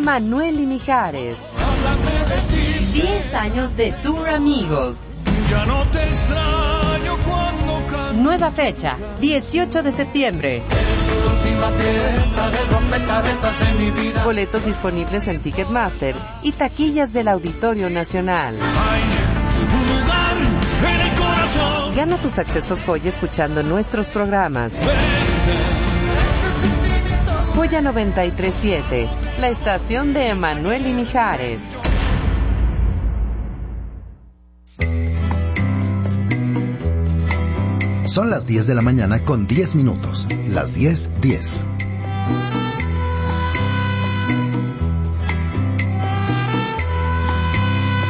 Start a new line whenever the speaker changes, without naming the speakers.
Emanuel y Mijares. 10 años de Tour Amigos.
Ya no te extraño cuando canto.
Nueva fecha, 18 de septiembre.
Última pieza del rompecabezas de mi vida.
Boletos disponibles en Ticketmaster y taquillas del Auditorio Nacional.
Hay un lugar en el corazón.
Gana tus accesos Joya escuchando nuestros programas. Joya 93.7, la estación de Emanuel y Mijares.
Son las 10 de la mañana con 10 minutos. Las 10:10.